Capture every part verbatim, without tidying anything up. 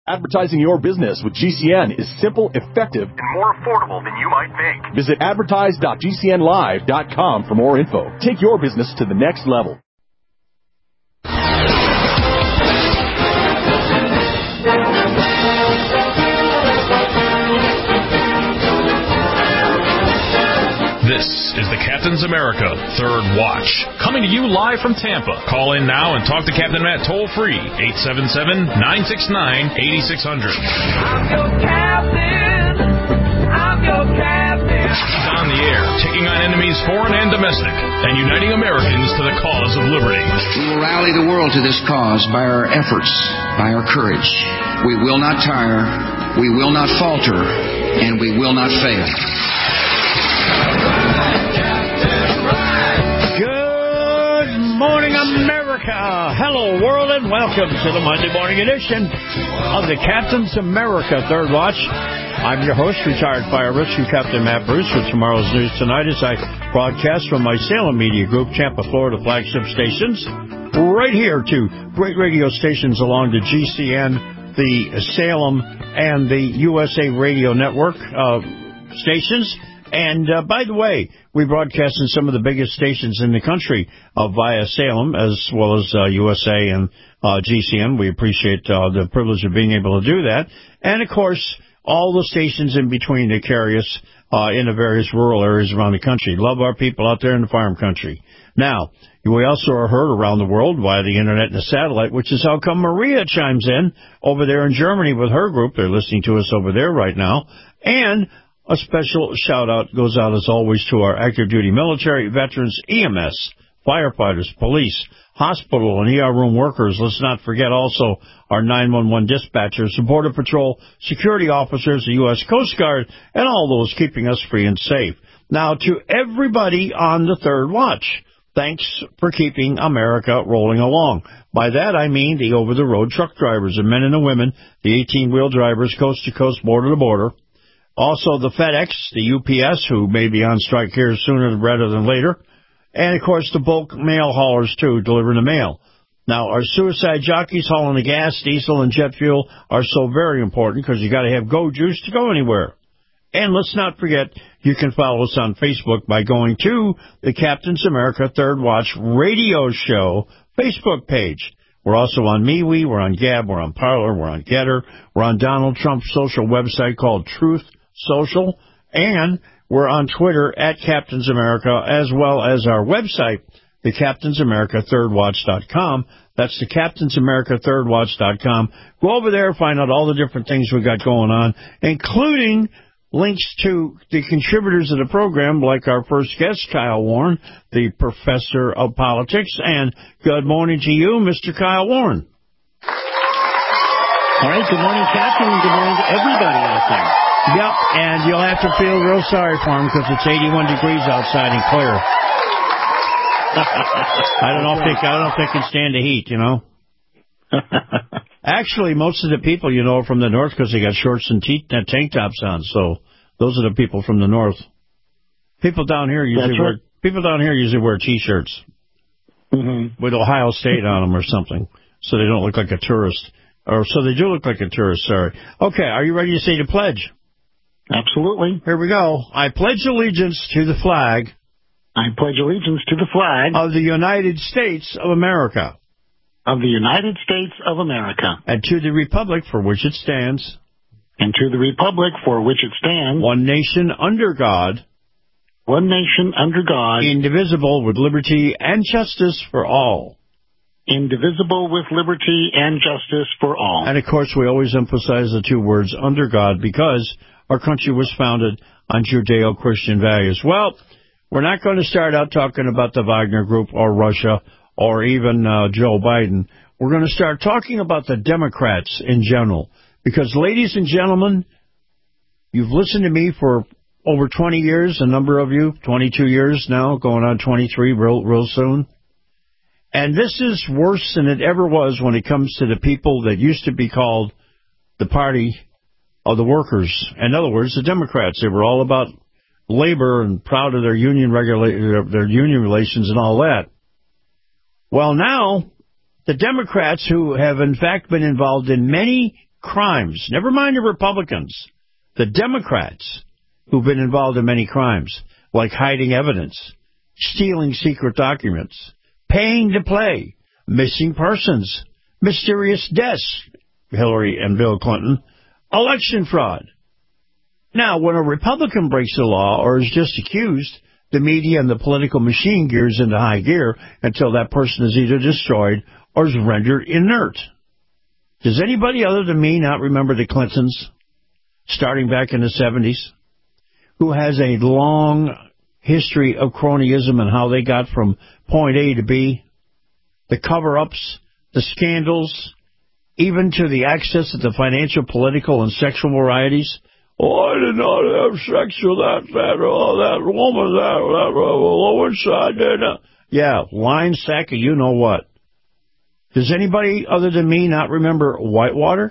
Advertising your business with G C N is simple, effective, and more affordable than you might think. Visit advertise dot g c n live dot com for more info. Take your business to the next level. This is the Captain's America Third Watch, coming to you live from Tampa. Call in now and talk to Captain Matt toll-free, eight seven seven, nine six nine, eight six zero zero. I'm your captain. I'm your captain. He's on the air, taking on enemies foreign and domestic, and uniting Americans to the cause of liberty. We will rally the world to this cause by our efforts, by our courage. We will not tire, we will not falter, and we will not fail. Good morning, America. Hello, world, and welcome to the Monday morning edition of the Captain's America Third Watch. I'm your host, retired fire rescue Captain Matt Bruce, with tomorrow's news tonight as I broadcast from my Salem Media Group, Tampa, Florida flagship stations, right here to great radio stations along the G C N, the Salem, and the U S A Radio Network uh, stations. And, uh, by the way, we broadcast in some of the biggest stations in the country uh, via Salem, as well as uh, U S A and uh, G C N. We appreciate uh, the privilege of being able to do that. And, of course, all the stations in between that carry us uh, in the various rural areas around the country. Love our people out there in the farm country. Now, we also are heard around the world via the Internet and the satellite, which is how come Maria chimes in over there in Germany with her group. They're listening to us over there right now. And a special shout-out goes out, as always, to our active-duty military, veterans, E M S, firefighters, police, hospital, and E R room workers. Let's not forget also our nine one one dispatchers, the Border Patrol, security officers, the U S Coast Guard, and all those keeping us free and safe. Now, to everybody on the Third Watch, thanks for keeping America rolling along. By that, I mean the over-the-road truck drivers, the men and the women, the eighteen-wheel drivers, coast-to-coast, border-to-border. Also, the FedEx, the U P S, who may be on strike here sooner rather than later. And, of course, the bulk mail haulers, too, delivering the mail. Now, our suicide jockeys hauling the gas, diesel, and jet fuel are so very important because you got to have go juice to go anywhere. And let's not forget, you can follow us on Facebook by going to the Captain's America Third Watch Radio Show Facebook page. We're also on MeWe, we're on Gab, we're on Parler, we're on Getter, we're on Donald Trump's social website called Truth Social, and we're on Twitter at Captain's America, as well as our website, the Captain's America Third Watch dot com. That's the Captain's America Third Watch dot com. Go over there, find out all the different things we got going on, including links to the contributors of the program, like our first guest, Kyle Warren, the professor of politics. And good morning to you, Mister Kyle Warren. All right, good morning, Captain, and good morning to everybody out there. Yep, and you'll have to feel real sorry for him because it's eighty-one degrees outside and clear. I don't know if they, I don't know if they can stand the heat, you know. Actually, most of the people, you know, are from the north because they got shorts and t- uh, tank tops on. So those are the people from the north. People down here usually That's wear right. people down here usually wear T-shirts Mm-hmm. with Ohio State on them or something, so they don't look like a tourist. Or so they do look like a tourist. Sorry. Okay, are you ready to say the pledge? Absolutely. Here we go. I pledge allegiance to the flag I pledge allegiance to the flag of the United States of America of the United States of America and to the republic for which it stands, and to the republic for which it stands, one nation under God, one nation under God, indivisible, with liberty and justice for all. indivisible, with liberty and justice for all. And, of course, we always emphasize the two words under God because our country was founded on Judeo-Christian values. Well, we're not going to start out talking about the Wagner Group or Russia or even uh, Joe Biden. We're going to start talking about the Democrats in general. Because, ladies and gentlemen, you've listened to me for over twenty years, a number of you, twenty-two years now, going on twenty-three real, real soon. And this is worse than it ever was when it comes to the people that used to be called the party of the workers. In other words, the Democrats. They were all about labor and proud of their union regula- their union relations and all that. Well, now, the Democrats, who have in fact been involved in many crimes. Never mind the Republicans. The Democrats who've been involved in many crimes, like hiding evidence, stealing secret documents, paying to play, missing persons, mysterious deaths, Hillary and Bill Clinton, election fraud. Now, when a Republican breaks the law or is just accused, the media and the political machine gears into high gear until that person is either destroyed or is rendered inert. Does anybody other than me not remember the Clintons, starting back in the seventies, who has a long history of cronyism and how they got from point A to B, the cover-ups, the scandals, even to the access to the financial, political, and sexual varieties? Oh, I did not have sex with that, that, oh, that woman, that, that low inside there. Yeah, line sack of you know what. Does anybody other than me not remember Whitewater?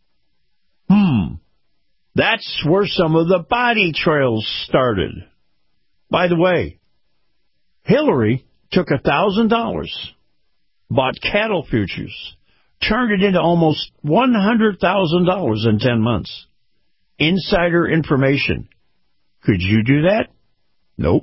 Hmm. That's where some of the body trails started. By the way, Hillary took one thousand dollars, bought cattle futures, turned it into almost one hundred thousand dollars in ten months. Insider information. Could you do that? Nope.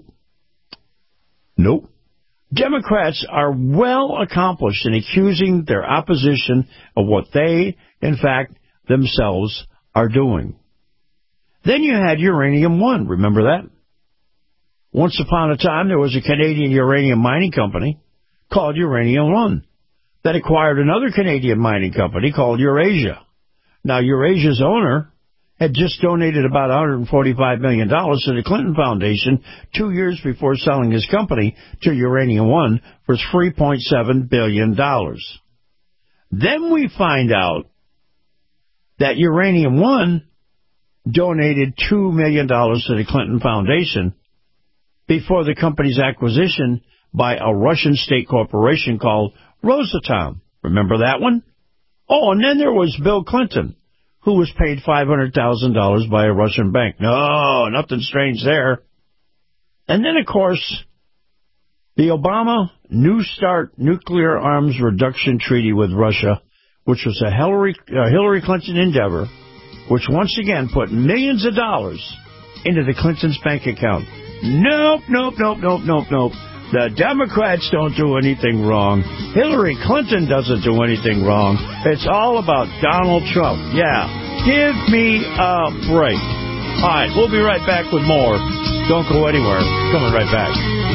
Nope. Democrats are well accomplished in accusing their opposition of what they, in fact, themselves are doing. Then you had Uranium One. Remember that? Once upon a time, there was a Canadian uranium mining company called Uranium One that acquired another Canadian mining company called Eurasia. Now, Eurasia's owner had just donated about one hundred forty-five million dollars to the Clinton Foundation two years before selling his company to Uranium One for three point seven billion dollars. Then we find out that Uranium One donated two million dollars to the Clinton Foundation before the company's acquisition by a Russian state corporation called Rosatom. Remember that one? Oh, and then there was Bill Clinton, who was paid five hundred thousand dollars by a Russian bank. No, nothing strange there. And then, of course, the Obama New START nuclear arms reduction treaty with Russia, which was a Hillary, uh, Hillary Clinton endeavor, which once again put millions of dollars into the Clintons' bank account. Nope, nope, nope, nope, nope, nope. The Democrats don't do anything wrong. Hillary Clinton doesn't do anything wrong. It's all about Donald Trump. Yeah, give me a break. All right, we'll be right back with more. Don't go anywhere. Coming right back.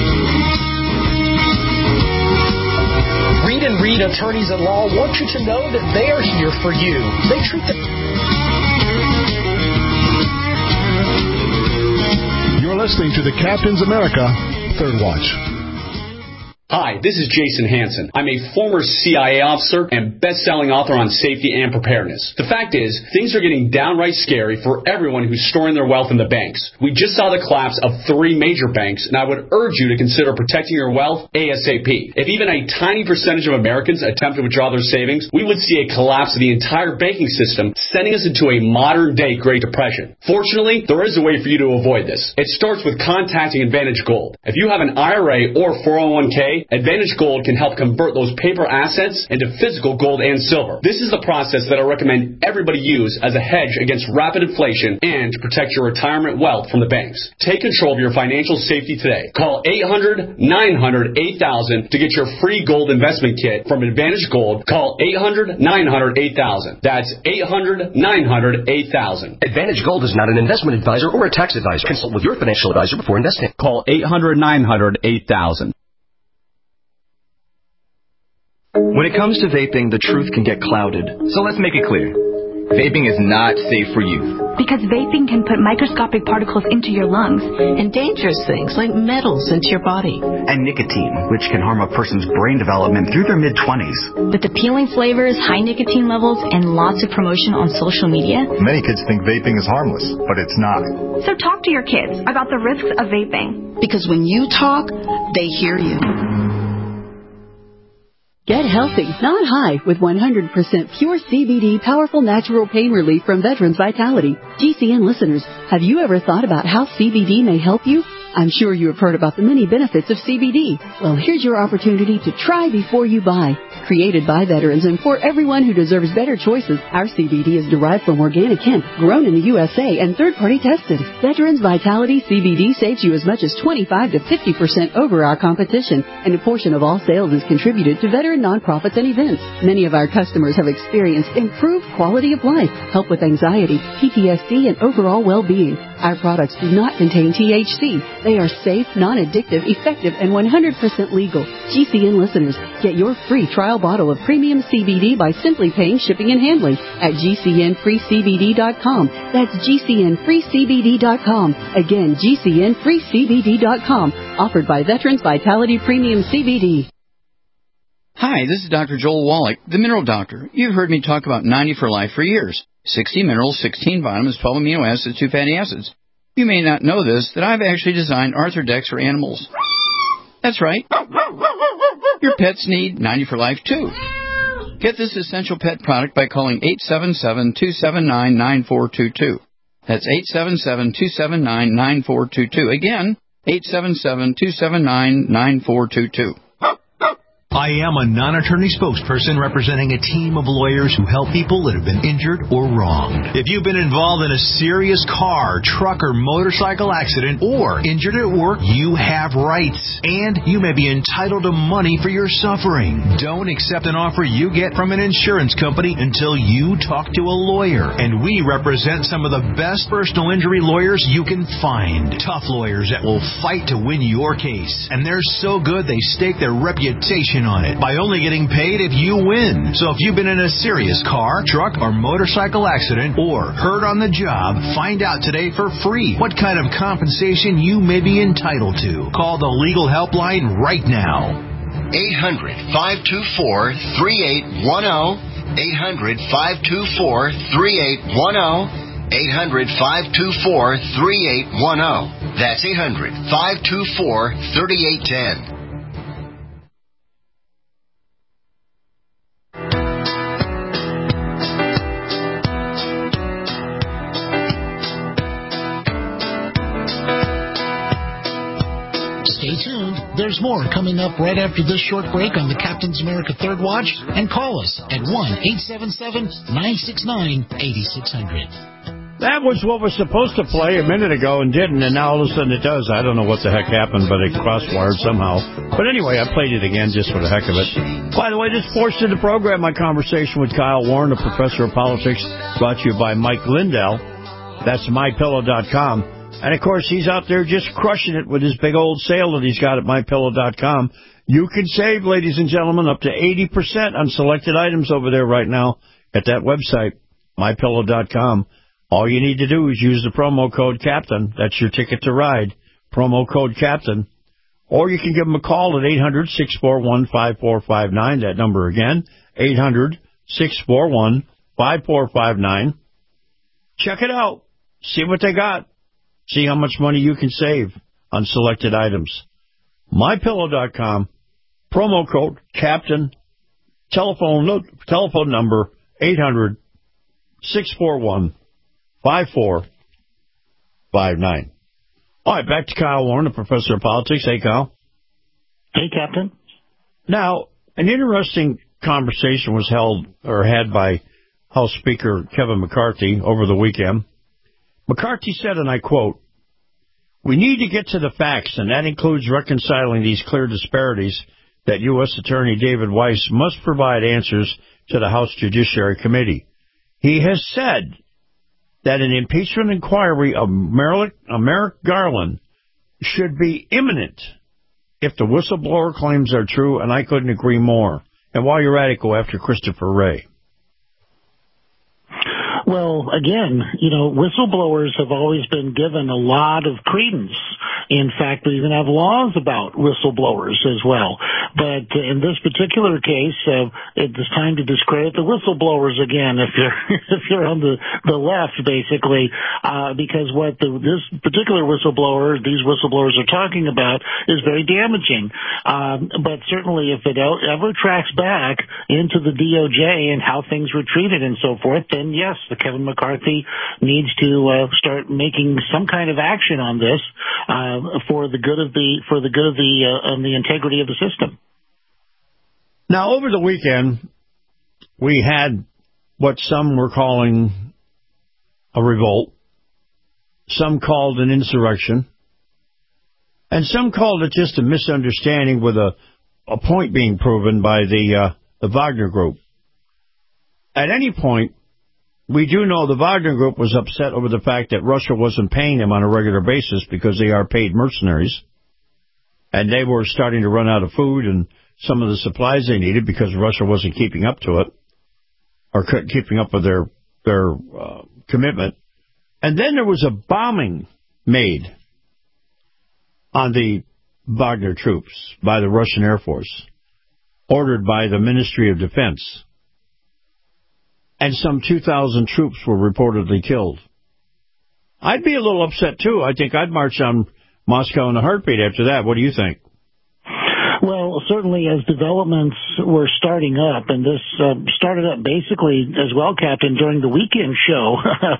Reed and Reed Attorneys at Law want you to know that they are here for you. They treat the... You're listening to the Captain's America Third Watch. Hi, this is Jason Hansen. I'm a former C I A officer and best-selling author on safety and preparedness. The fact is, things are getting downright scary for everyone who's storing their wealth in the banks. We just saw the collapse of three major banks, and I would urge you to consider protecting your wealth ASAP. If even a tiny percentage of Americans attempt to withdraw their savings, we would see a collapse of the entire banking system, sending us into a modern-day Great Depression. Fortunately, there is a way for you to avoid this. It starts with contacting Advantage Gold. If you have an I R A or four oh one k, Advantage Gold can help convert those paper assets into physical gold and silver. This is the process that I recommend everybody use as a hedge against rapid inflation and to protect your retirement wealth from the banks. Take control of your financial safety today. Call eight hundred, nine hundred, eight thousand to get your free gold investment kit from Advantage Gold. Call eight hundred, nine hundred, eight thousand. That's eight hundred, nine hundred, eight thousand. Advantage Gold is not an investment advisor or a tax advisor. Consult with your financial advisor before investing. Call eight hundred, nine hundred, eight thousand. When it comes to vaping, the truth can get clouded. So let's make it clear. Vaping is not safe for youth. Because vaping can put microscopic particles into your lungs. And dangerous things like metals into your body. And nicotine, which can harm a person's brain development through their mid-twenties. With appealing flavors, high nicotine levels, and lots of promotion on social media. Many kids think vaping is harmless, but it's not. So talk to your kids about the risks of vaping. Because when you talk, they hear you. Get healthy, not high, with one hundred percent pure C B D powerful natural pain relief from Veterans Vitality. G C N listeners, have you ever thought about how C B D may help you? I'm sure you have heard about the many benefits of C B D. Well, here's your opportunity to try before you buy. Created by veterans and for everyone who deserves better choices, our C B D is derived from organic hemp, grown in the U S A and third-party tested. Veterans Vitality C B D saves you as much as twenty-five to fifty percent over our competition, and a portion of all sales is contributed to veteran nonprofits and events. Many of our customers have experienced improved quality of life, help with anxiety, P T S D, and overall well-being. Our products do not contain T H C. They are safe, non-addictive, effective, and one hundred percent legal. G C N listeners, get your free trial bottle of premium C B D by simply paying shipping and handling at G C N free C B D dot com. That's G C N free C B D dot com. Again, G C N free C B D dot com. Offered by Veterans Vitality Premium C B D. Hi, this is Doctor Joel Wallach, the Mineral Doctor. You've heard me talk about ninety for Life for years. sixty minerals, sixteen vitamins, twelve amino acids, two fatty acids. You may not know this, that I've actually designed Arthrodex for animals. That's right. Your pets need ninety for Life, too. Get this essential pet product by calling eight seven seven, two seven nine, nine four two two. That's eight seven seven, two seven nine, nine four two two. Again, eight seven seven, two seven nine, nine four two two. I am a non-attorney spokesperson representing a team of lawyers who help people that have been injured or wronged. If you've been involved in a serious car, truck, or motorcycle accident or injured at work, you have rights, and you may be entitled to money for your suffering. Don't accept an offer you get from an insurance company until you talk to a lawyer, and we represent some of the best personal injury lawyers you can find. Tough lawyers that will fight to win your case, and they're so good they stake their reputation on it by only getting paid if you win. So if you've been in a serious car, truck, or motorcycle accident or hurt on the job, find out today for free what kind of compensation you may be entitled to. Call the legal helpline right now. eight hundred, five two four, three eight one zero. eight hundred, five two four, three eight one zero. eight hundred, five two four, three eight one zero. That's eight hundred, five two four, three eight one zero. Stay tuned. There's more coming up right after this short break on the Captain's America Third Watch. And call us at one eight seven seven, nine six nine, eight six zero zero. That was what was supposed to play a minute ago and didn't, and now all of a sudden it does. I don't know what the heck happened, but it crosswired somehow. But anyway, I played it again just for the heck of it. By the way, this portion of the program, my conversation with Kyle Warren, a professor of politics, brought to you by Mike Lindell. That's my pillow dot com. And, of course, he's out there just crushing it with his big old sale that he's got at my pillow dot com. You can save, ladies and gentlemen, up to eighty percent on selected items over there right now at that website, my pillow dot com. All you need to do is use the promo code CAPTAIN. That's your ticket to ride, promo code CAPTAIN. Or you can give them a call at eight hundred, six four one, five four five nine. That number again, eight hundred, six four one, five four five nine. Check it out. See what they got. See how much money you can save on selected items. my pillow dot com, promo code CAPTAIN, telephone telephone number eight hundred, six four one, five four five nine. All right, back to Kyle Warren, the professor of politics. Hey, Kyle. Hey, Captain. Now, an interesting conversation was held or had by House Speaker Kevin McCarthy over the weekend. McCarthy said, and I quote, "We need to get to the facts, and that includes reconciling these clear disparities that U S Attorney David Weiss must provide answers to the House Judiciary Committee. He has said that an impeachment inquiry of Merrick, uh, Merrick Garland should be imminent if the whistleblower claims are true, and I couldn't agree more. And while you're at it, go after Christopher Wray." Well, again, you know, whistleblowers have always been given a lot of credence. In fact, we even have laws about whistleblowers as well. But in this particular case, uh, it's time to discredit the whistleblowers again if you're if you're on the, the left, basically, uh, because what the, this particular whistleblower, these whistleblowers are talking about is very damaging. Um, but certainly if it ever tracks back into the D O J and how things were treated and so forth, then yes, the Kevin McCarthy needs to uh, start making some kind of action on this uh, for the good of the for the good of the uh, of the integrity of the system. Now, over the weekend, we had what some were calling a revolt, some called an insurrection, and some called it just a misunderstanding with a, a point being proven by the, uh, the Wagner Group. At any point, we do know the Wagner Group was upset over the fact that Russia wasn't paying them on a regular basis because they are paid mercenaries, and they were starting to run out of food and some of the supplies they needed because Russia wasn't keeping up to it, or keeping up with their, their uh, commitment. And then there was a bombing made on the Wagner troops by the Russian Air Force, ordered by the Ministry of Defense. And some two thousand troops were reportedly killed. I'd be a little upset, too. I think I'd march on Moscow in a heartbeat after that. What do you think? Well, certainly as developments were starting up, and this uh, started up basically as well, Captain, during the weekend show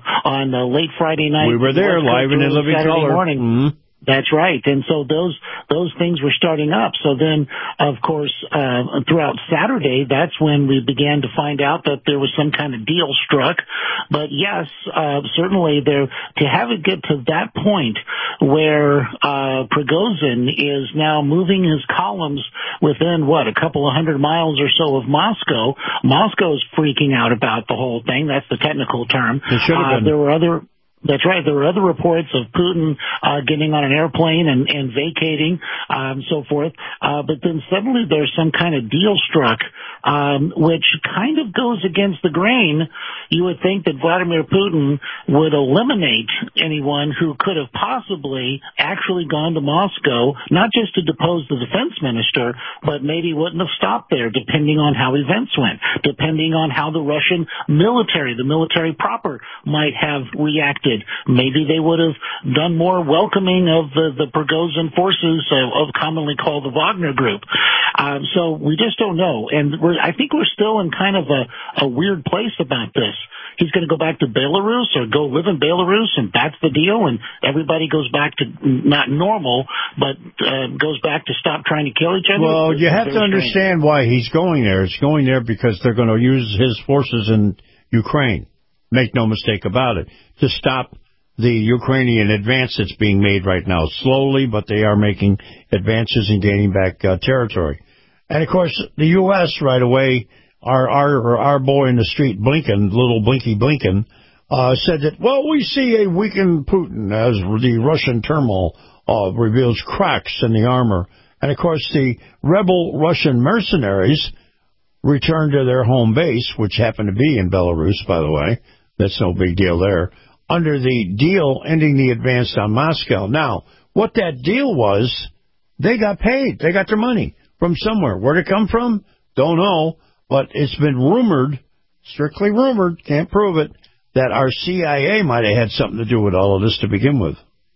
on uh, late Friday night. We were there, live and in living Saturday color. Morning. Mm-hmm. That's right. And so those those things were starting up. So then, of course, uh, throughout Saturday, that's when we began to find out that there was some kind of deal struck. But yes, uh, certainly there, to have it get to that point where uh, Prigozhin is now moving his columns within, what, a couple of hundred miles or so of Moscow. Moscow's freaking out about the whole thing. That's the technical term. It should have been. Uh, there were other... That's right. There were other reports of Putin uh, getting on an airplane and, and vacating, um, so forth. Uh, but then suddenly there's some kind of deal struck, um, which kind of goes against the grain. You would think that Vladimir Putin would eliminate anyone who could have possibly actually gone to Moscow, not just to depose the defense minister, but maybe wouldn't have stopped there, depending on how events went, depending on how the Russian military, the military proper, might have reacted. Maybe they would have done more welcoming of the, the Prigozhin forces of, of commonly called the Wagner Group. Um, so we just don't know. And we're, I think we're still in kind of a, a weird place about this. He's going to go back to Belarus or go live in Belarus, and that's the deal, and everybody goes back to not normal, but uh, goes back to stop trying to kill each other. Well, you have to understand why he's going there. He's going there because they're going to use his forces in Ukraine. Make no mistake about it, to stop the Ukrainian advance that's being made right now. Slowly, but they are making advances and gaining back uh, territory. And, of course, the U S right away, our our our boy in the street, Blinken, little Blinky Blinken, uh, said that, well, we see a weakened Putin as the Russian turmoil uh, reveals cracks in the armor. And, of course, the rebel Russian mercenaries returned to their home base, which happened to be in Belarus, by the way. That's no big deal there. Under the deal ending the advance on Moscow. Now, what that deal was, they got paid. They got their money from somewhere. Where'd it come from? Don't know. But it's been rumored, strictly rumored, can't prove it, that our C I A might have had something to do with all of this to begin with.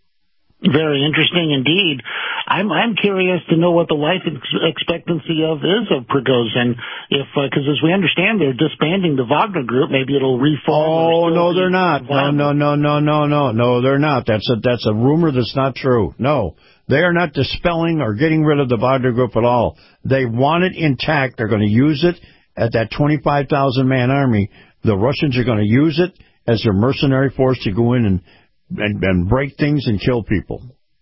Very interesting indeed. I'm I'm curious to know what the life ex- expectancy of is of Prigozhin. If because uh, as we understand, they're disbanding the Wagner Group. Maybe it'll reform. Oh no, they're not. No, no, no, no, no, no, no, they're not. That's a that's a rumor that's not true. No, they are not dispelling or getting rid of the Wagner Group at all. They want it intact. They're going to use it at that twenty-five thousand man army. The Russians are going to use it as their mercenary force to go in and. And, and break things and kill people.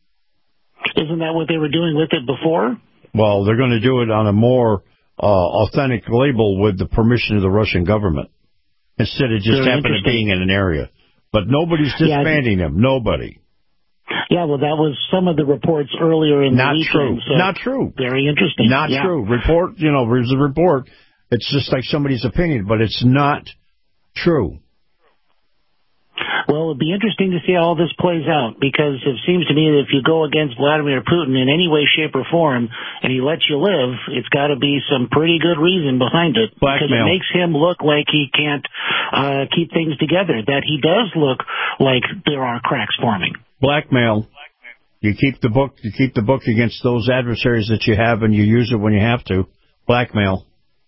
Isn't that what they were doing with it before? Well, they're going to do it on a more uh, authentic label with the permission of the Russian government, instead of just Very happening to being in an area. But nobody's disbanding yeah, them. Nobody. Yeah, well, that was some of the reports earlier in Not the weekend. true. So Not true. Very interesting. Not yeah. true. Report, you know, there's a report. It's just like somebody's opinion, but it's not true. Well, it'd be interesting to see how all this plays out, because it seems to me that if you go against Vladimir Putin in any way, shape, or form, and he lets you live, it's got to be some pretty good reason behind it. Blackmail. Because it makes him look like he can't uh, keep things together, that he does look like there are cracks forming. Blackmail. You keep the book. You keep the book against those adversaries that you have, and you use it when you have to. Blackmail.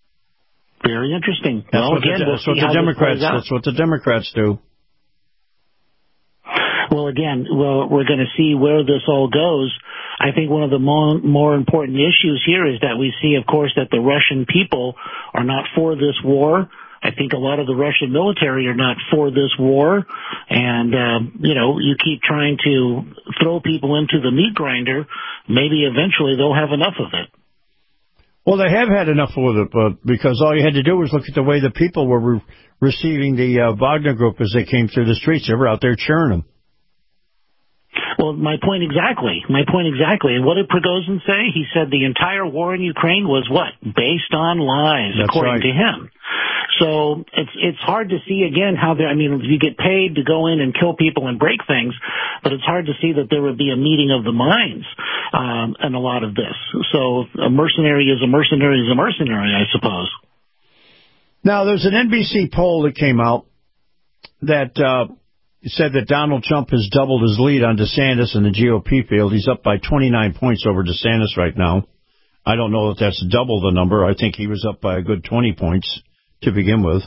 Very interesting. That's well, what again, the, we'll that's what see the how Democrats. this plays out. That's what the Democrats do. Well, again, well, we're going to see where this all goes. I think one of the more, more important issues here is that we see, of course, that the Russian people are not for this war. I think a lot of the Russian military are not for this war. And, uh, you know, you keep trying to throw people into the meat grinder, maybe eventually they'll have enough of it. Well, they have had enough of it, but because all you had to do was look at the way the people were re- receiving the uh, Wagner Group as they came through the streets. They were out there cheering them. Well, my point exactly. My point exactly. And what did Prigozhin say? He said the entire war in Ukraine was what? Based on lies, That's according right. to him. So it's it's hard to see, again, how there, I mean, you get paid to go in and kill people and break things, but it's hard to see that there would be a meeting of the minds um, in a lot of this. So a mercenary is a mercenary is a mercenary, I suppose. Now, there's an N B C poll that came out that uh, said that Donald Trump has doubled his lead on DeSantis in the G O P field. He's up by twenty-nine points over DeSantis right now. I don't know if that's double the number. I think he was up by a good twenty points to begin with.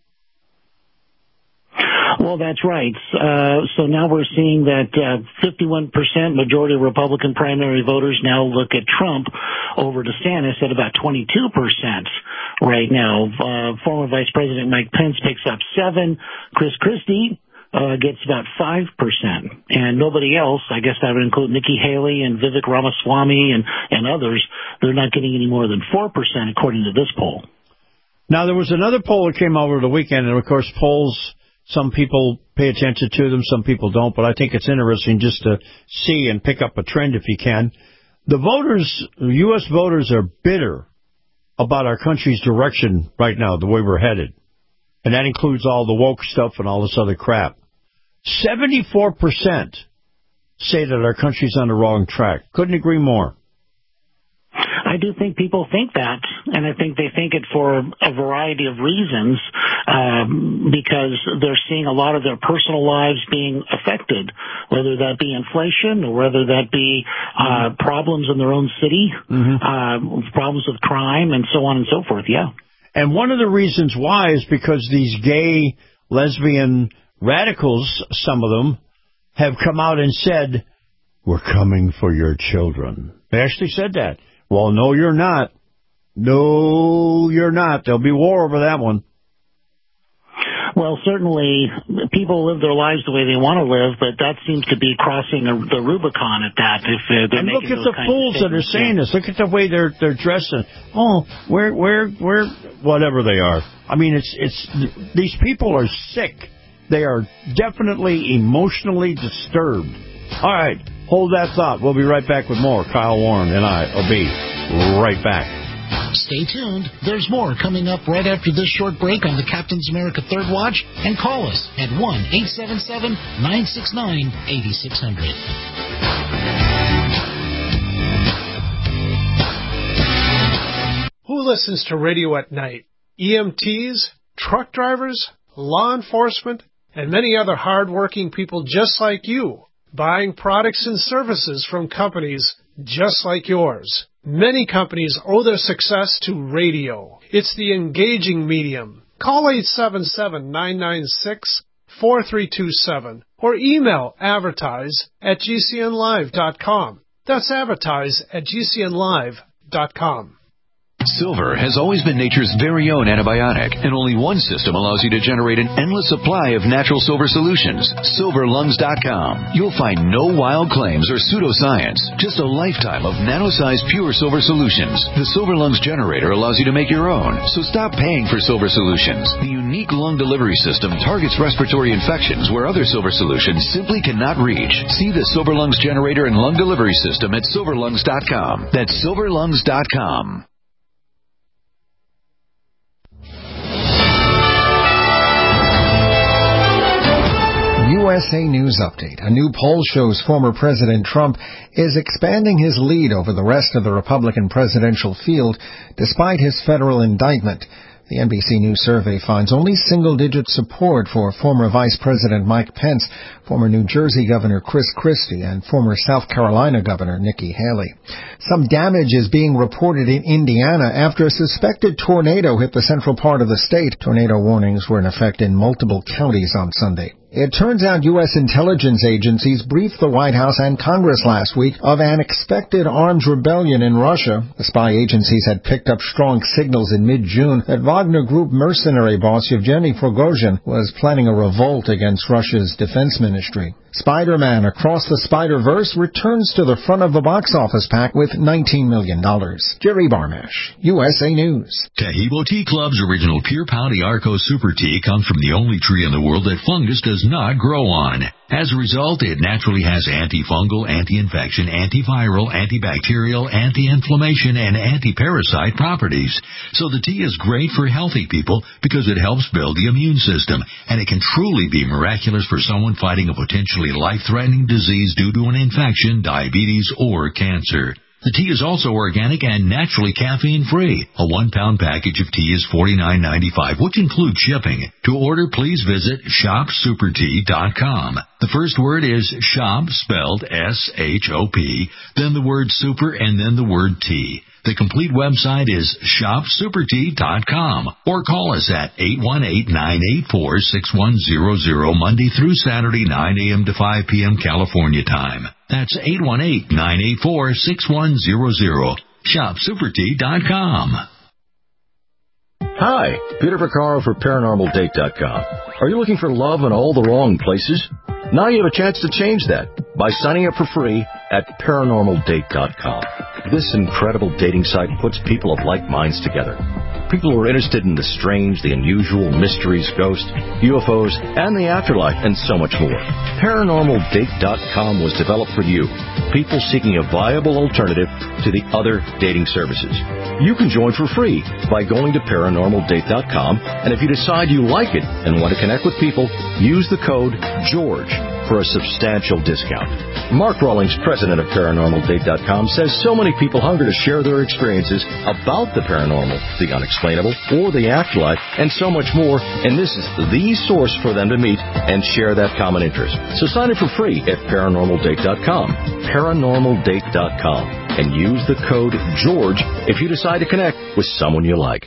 Well, that's right. Uh, so now we're seeing that uh, fifty-one percent majority of Republican primary voters now look at Trump over DeSantis at about twenty-two percent right now. Uh, former Vice President Mike Pence picks up seven. Chris Christie uh, gets about five percent. And nobody else, I guess that would include Nikki Haley and Vivek Ramaswamy and, and others, they're not getting any more than four percent according to this poll. Now, there was another poll that came over the weekend, and, of course, polls, some people pay attention to them, some people don't, but I think it's interesting just to see and pick up a trend if you can. The voters, U S voters are bitter about our country's direction right now, the way we're headed. And that includes all the woke stuff and all this other crap. seventy-four percent say that our country's on the wrong track. Couldn't agree more. I do think people think that, and I think they think it for a variety of reasons, um, because they're seeing a lot of their personal lives being affected, whether that be inflation or whether that be uh, problems in their own city, mm-hmm. uh, problems with crime, and so on and so forth, yeah. And one of the reasons why is because these gay, lesbian radicals, some of them, have come out and said, we're coming for your children. They actually said that. Well, no, you're not. No, you're not. There'll be war over that one. Well, certainly people live their lives the way they want to live, but that seems to be crossing a, the Rubicon at that. If uh, they're and look making at the fools that are saying this. Look at the way they're they're dressing. Oh, where where where whatever they are. I mean, it's it's these people are sick. They are definitely emotionally disturbed. All right, hold that thought. We'll be right back with more. Kyle Warren and I will be right back. Stay tuned. There's more coming up right after this short break on the Captain's America Third Watch. And call us at one eight seven seven, nine six nine, eight six zero zero. Who listens to radio at night? E M Ts, truck drivers, law enforcement, and many other hard-working people just like you, buying products and services from companies just like yours. Many companies owe their success to radio. It's the engaging medium. Call eight seven seven, nine nine six, four three two seven or email advertise at g c n live dot com. That's advertise at g c n live dot com. Silver has always been nature's very own antibiotic, and only one system allows you to generate an endless supply of natural silver solutions. silver lungs dot com. You'll find no wild claims or pseudoscience, just a lifetime of nano-sized pure silver solutions. The Silver Lungs generator allows you to make your own, so stop paying for silver solutions. The unique lung delivery system targets respiratory infections where other silver solutions simply cannot reach. See the Silver Lungs generator and lung delivery system at silver lungs dot com. That's silver lungs dot com. U S A News Update. A new poll shows former President Trump is expanding his lead over the rest of the Republican presidential field despite his federal indictment. The N B C News survey finds only single-digit support for former Vice President Mike Pence, former New Jersey Governor Chris Christie, and former South Carolina Governor Nikki Haley. Some damage is being reported in Indiana after a suspected tornado hit the central part of the state. Tornado warnings were in effect in multiple counties on Sunday. It turns out U S intelligence agencies briefed the White House and Congress last week of an expected armed rebellion in Russia. The spy agencies had picked up strong signals in mid-June that Wagner Group mercenary boss Yevgeny Prigozhin was planning a revolt against Russia's defense ministry. Spider-Man Across the Spider-Verse returns to the front of the box office pack with nineteen million dollars. Jerry Barmash, U S A News. Tahibo Tea Club's original Pure Pouty Arco Super Tea comes from the only tree in the world that fungus does not grow on. As a result, it naturally has antifungal, anti-infection, antiviral, antibacterial, anti-inflammation, and anti-parasite properties. So the tea is great for healthy people because it helps build the immune system, and it can truly be miraculous for someone fighting a potentially life-threatening disease due to an infection, diabetes, or cancer. The tea is also organic and naturally caffeine-free. A one-pound package of tea is forty-nine ninety-five, which includes shipping. To order, please visit shop super tea dot com. The first word is shop, spelled S H O P, then the word super, and then the word tea. The complete website is shop super tea dot com, or call us at eight one eight, nine eight four, six one zero zero Monday through Saturday, nine a.m. to five p.m. California time. That's eight one eight, nine eight four, six one zero zero. shop super tea dot com. Hi, Peter Vaccaro for paranormal date dot com. Are you looking for love in all the wrong places? Now you have a chance to change that by signing up for free at paranormal date dot com. This incredible dating site puts people of like minds together. People who are interested in the strange, the unusual, mysteries, ghosts, U F Os, and the afterlife, and so much more. paranormal date dot com was developed for you, people seeking a viable alternative to the other dating services. You can join for free by going to paranormal date dot com, and if you decide you like it and want to connect with people, use the code GEORGE for a substantial discount. Mark Rawlings, president of paranormal date dot com, says so many people hunger to share their experiences about the paranormal, the unexplainable, or the afterlife, and so much more, and this is the source for them to meet and share that common interest. So sign up for free at paranormal date dot com, paranormal date dot com, and use the code GEORGE if you decide to connect with someone you like.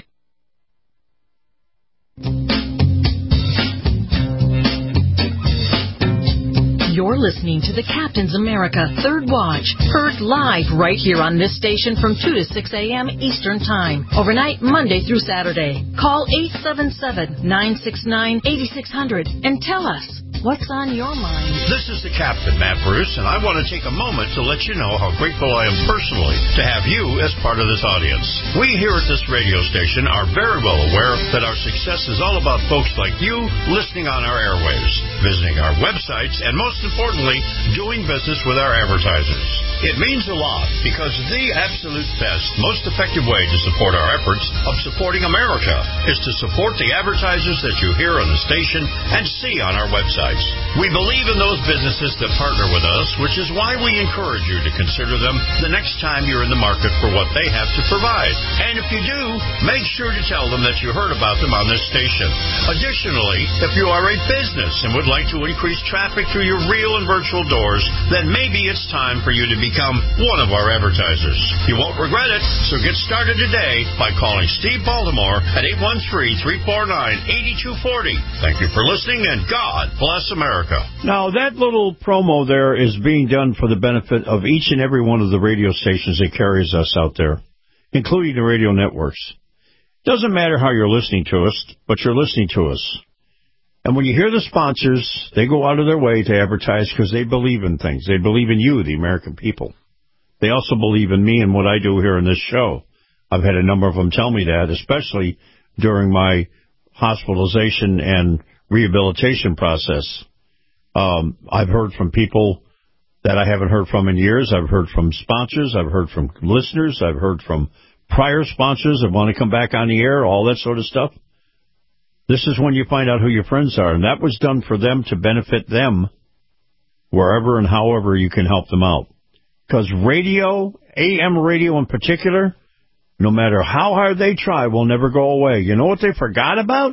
You're listening to the Captain's America Third Watch, heard live right here on this station from two to six a.m. Eastern Time, overnight Monday through Saturday. Call eight seven seven, nine six nine, eight six zero zero and tell us what's on your mind. This is the Captain, Matt Bruce, and I want to take a moment to let you know how grateful I am personally to have you as part of this audience. We here at this radio station are very well aware that our success is all about folks like you listening on our airwaves, visiting our websites, and most importantly, doing business with our advertisers. It means a lot because the absolute best, most effective way to support our efforts of supporting America is to support the advertisers that you hear on the station and see on our websites. We believe in those businesses that partner with us, which is why we encourage you to consider them the next time you're in the market for what they have to provide. And if you do, make sure to tell them that you heard about them on this station. Additionally, if you are a business and would like to increase traffic through your real and virtual doors, then maybe it's time for you to become one of our advertisers. You won't regret it, so get started today by calling Steve Baltimore at eight one three, three four nine, eight two four zero. Thank you for listening, and God bless America. Now, that little promo there is being done for the benefit of each and every one of the radio stations that carries us out there, including the radio networks. Doesn't matter how you're listening to us, but you're listening to us. And when you hear the sponsors, they go out of their way to advertise because they believe in things. They believe in you, the American people. They also believe in me and what I do here in this show. I've had a number of them tell me that, especially during my hospitalization and rehabilitation process. Um, I've heard from people that I haven't heard from in years. I've heard from sponsors. I've heard from listeners. I've heard from prior sponsors that want to come back on the air, all that sort of stuff. This is when you find out who your friends are, and that was done for them to benefit them wherever and however you can help them out. Because radio, A M radio in particular, no matter how hard they try, will never go away. You know what they forgot about?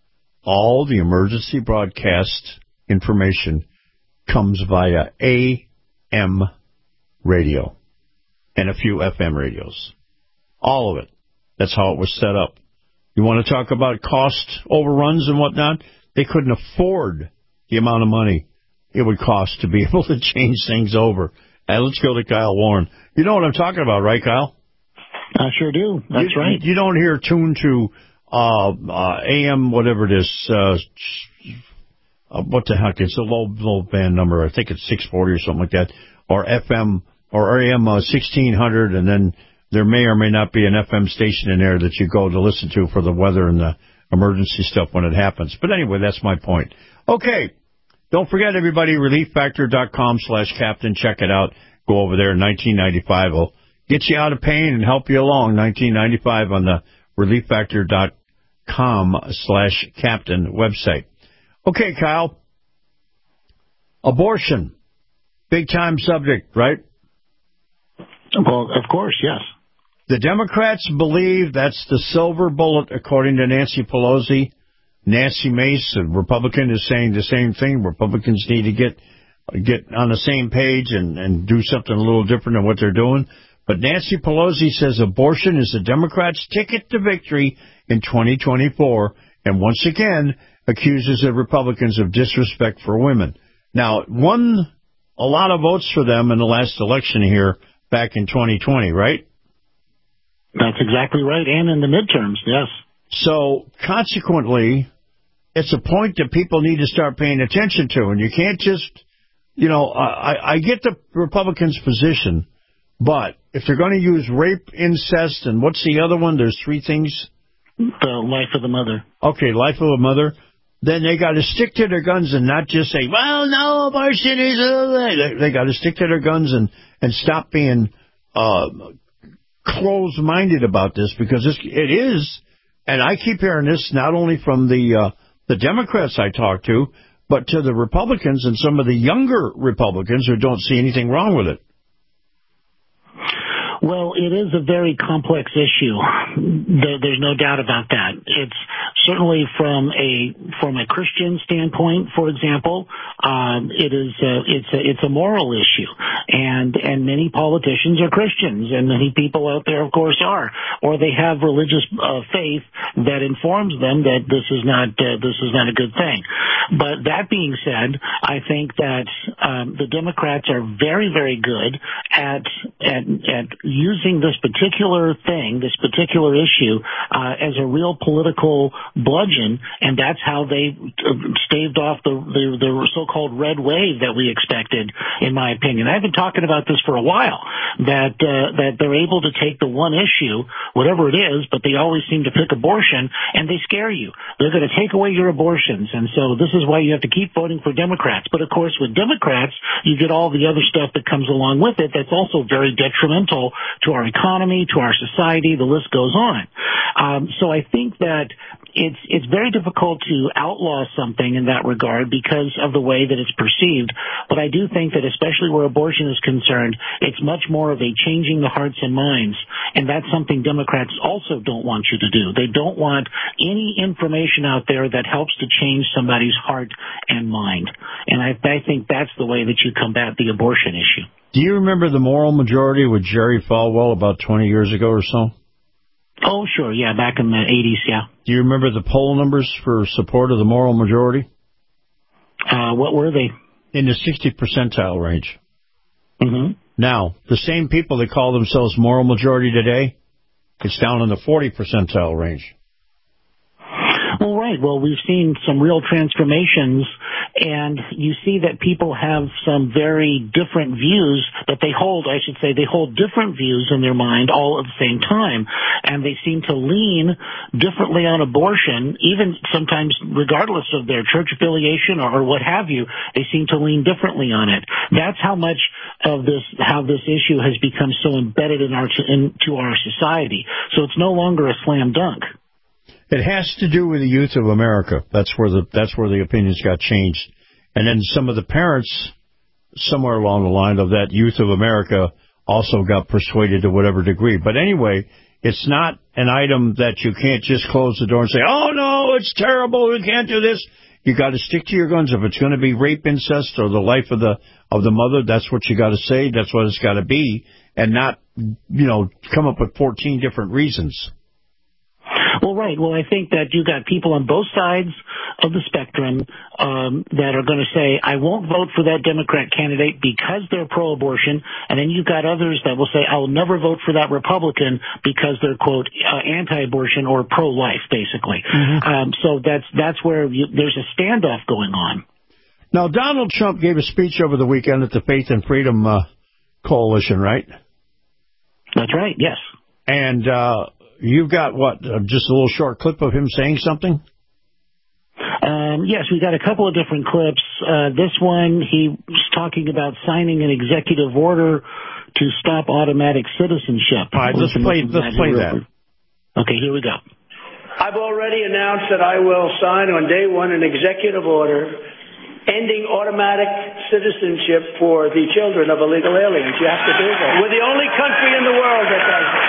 All the emergency broadcast information comes via A M radio and a few F M radios. All of it. That's how it was set up. You want to talk about cost overruns and whatnot? They couldn't afford the amount of money it would cost to be able to change things over. And let's go to Kyle Warren. You know what I'm talking about, right, Kyle? I sure do. That's you, right. You don't hear tuned to uh, uh, A M, whatever it is, uh, uh, what the heck, it's a low, low band number. I think it's six forty or something like that, or F M, or A M uh, sixteen hundred, and then there may or may not be an F M station in there that you go to listen to for the weather and the emergency stuff when it happens. But anyway, that's my point. Okay. Don't forget, everybody, relieffactor.com slash captain. Check it out. Go over there. nineteen ninety-five will get you out of pain and help you along. nineteen ninety-five on the relieffactor.com slash captain website. Okay, Kyle. Abortion. Big time subject, right? Well, of course, yes. The Democrats believe that's the silver bullet, according to Nancy Pelosi. Nancy Mace, a Republican, is saying the same thing. Republicans need to get get on the same page and, and do something a little different than what they're doing. But Nancy Pelosi says abortion is the Democrats' ticket to victory in twenty twenty-four, and once again accuses the Republicans of disrespect for women. Now, it won a lot of votes for them in the last election here back in twenty twenty, right? That's exactly right, and in the midterms, yes. So, consequently, it's a point that people need to start paying attention to, and you can't just, you know, I, I get the Republicans' position, but if they're going to use rape, incest, and what's the other one? There's three things. The life of the mother. Okay, life of a mother. Then they got to stick to their guns and not just say, well, no, abortion is a... They, they got to stick to their guns and, and stop being uh, closed-minded about this, because it's, it is, and I keep hearing this not only from the... Uh, the Democrats I talk to, but to the Republicans and some of the younger Republicans who don't see anything wrong with it. Well, it is a very complex issue. There, there's no doubt about that. It's certainly from a from a Christian standpoint, for example, um, it is a, it's a, it's a moral issue, and and many politicians are Christians, and many people out there, of course, are, or they have religious uh, faith that informs them that this is not uh, this is not a good thing. But that being said, I think that um, the Democrats are very, very good at at at using this particular thing, this particular issue, uh, as a real political bludgeon, and that's how they staved off the, the, the so-called red wave that we expected, in my opinion. I've been talking about this for a while, that uh, that they're able to take the one issue, whatever it is, but they always seem to pick abortion, and they scare you. They're going to take away your abortions, and so this is why you have to keep voting for Democrats. But, of course, with Democrats, you get all the other stuff that comes along with it that's also very detrimental to our economy, to our society, the list goes on. Um, so I think that it's it's very difficult to outlaw something in that regard because of the way that it's perceived. But I do think that especially where abortion is concerned, it's much more of a changing the hearts and minds. And that's something Democrats also don't want you to do. They don't want any information out there that helps to change somebody's heart and mind. And I, I think that's the way that you combat the abortion issue. Do you remember the moral majority with Jerry Falwell about twenty years ago or so? Oh, sure, yeah, back in the eighties, yeah. Do you remember the poll numbers for support of the moral majority? Uh, what were they? In the sixty percentile range. Mm-hmm. Now, the same people that call themselves moral majority today, it's down in the forty percentile range. Well, right. Well, we've seen some real transformations, and you see that people have some very different views that they hold, I should say, they hold different views in their mind all at the same time, and they seem to lean differently on abortion, even sometimes regardless of their church affiliation or, or what have you, they seem to lean differently on it. That's how much of this, how this issue has become so embedded in our, into our society. So it's no longer a slam dunk. It has to do with the youth of America. That's where the that's where the opinions got changed. And then some of the parents, somewhere along the line of that youth of America, also got persuaded to whatever degree. But anyway, it's not an item that you can't just close the door and say, oh, no, it's terrible, we can't do this. You got to stick to your guns. If it's going to be rape, incest, or the life of the of the mother, that's what you got to say. That's what it's got to be, and not, you know, come up with fourteen different reasons. Well, right. Well, I think that you got people on both sides of the spectrum um, that are going to say, I won't vote for that Democrat candidate because they're pro-abortion, and then you've got others that will say, I will never vote for that Republican because they're, quote, uh, anti-abortion or pro-life, basically. Mm-hmm. Um, so that's that's where you, there's a standoff going on. Now, Donald Trump gave a speech over the weekend at the Faith and Freedom uh, Coalition, right? That's right, yes. And uh, you've got, what, uh, just a little short clip of him saying something? Um, yes, we got a couple of different clips. Uh, this one, he was talking about signing an executive order to stop automatic citizenship. All right, let's play, let's play that. Okay, here we go. I've already announced that I will sign on day one an executive order ending automatic citizenship for the children of illegal aliens. You have to do that. We're the only country in the world that does it.